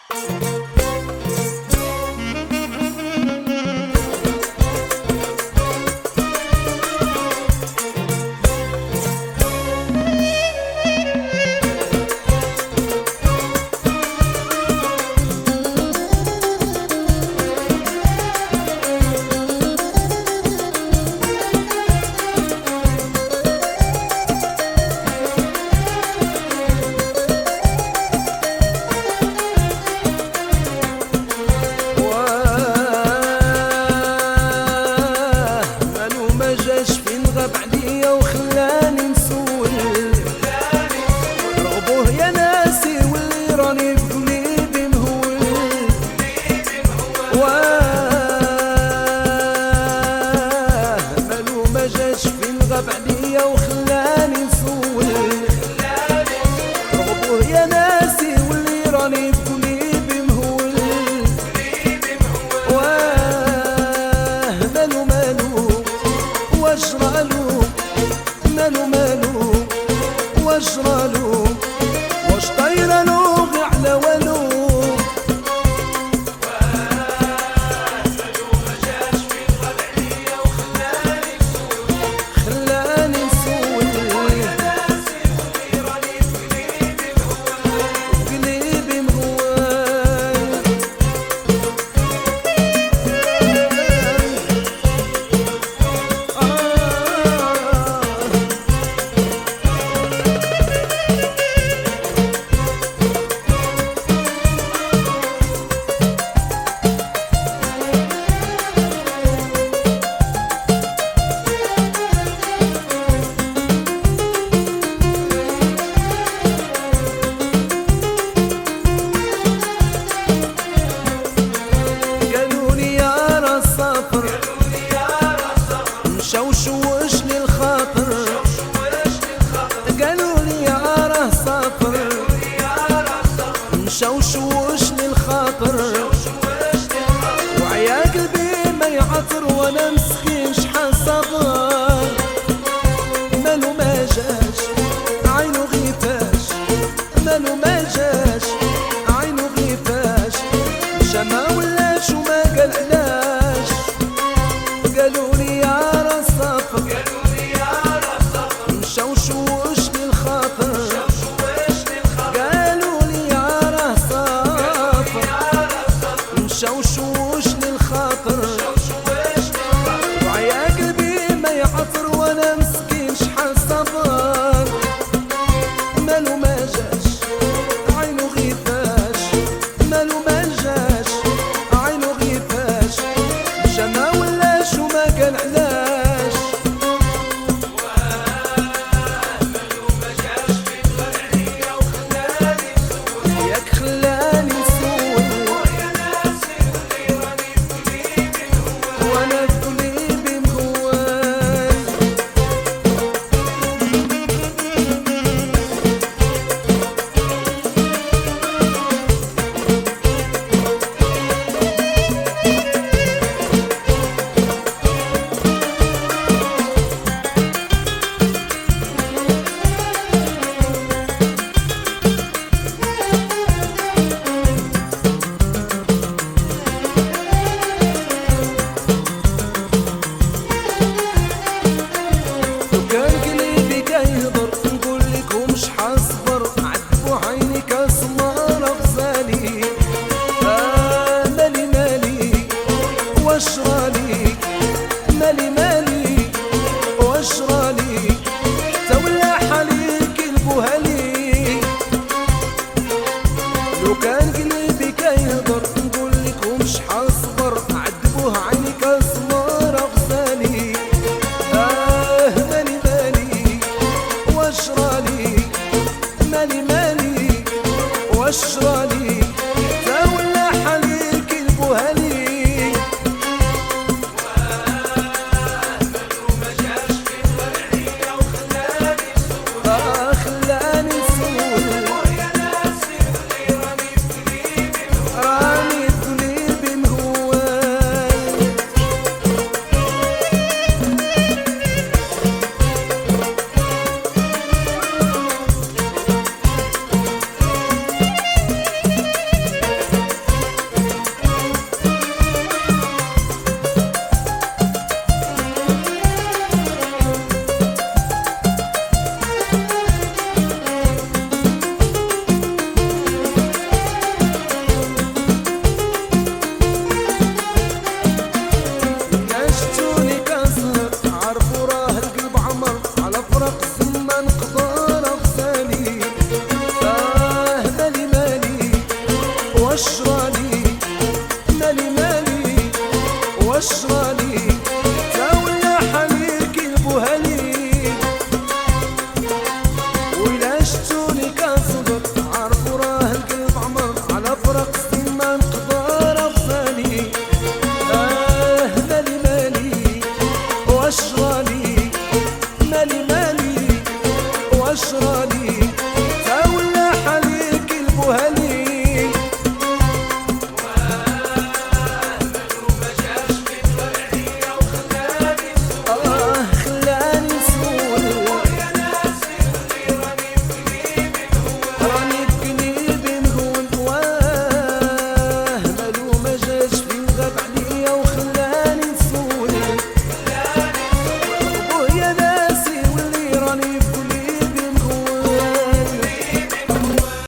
غاب عليا وخلاني نسول، رغبوه يا ناسي واللي راني بقلبي مهول. واه مالو مالو واش رالو، مالو مالو واش رالو، واش طايرالو غي على والو. شوشني الخاطر قالوا لي يا راه صافر، مشوشني الخاطر وعيا قلبي ما يعطر وانا مسكين شحال صبر. مالو ما جاش عينو غيفاش، مالو ما جاش عينو غيفاش، مشى ما ولاش وما قال علاش. قالوا لي يا مشوشني الخاطر، قالوا لي يا راه صافر، مشوشني الخاطر وعيا قلبي ما يعطر وانا مسكين شحال صبر. مالو ما جاش عينو غيفاش، مالو ما جاش عينو غيفاش، مشى ما ولاش وما قال علاش. مالي مالي واش رالي تولى حاليك البوهلي. لو كان قلبي كيهضر نقول لكم شحال صبر، عذبوه عينيك اسمر غزالي. مالي مالي واش رالي، مالي مالي واش رالي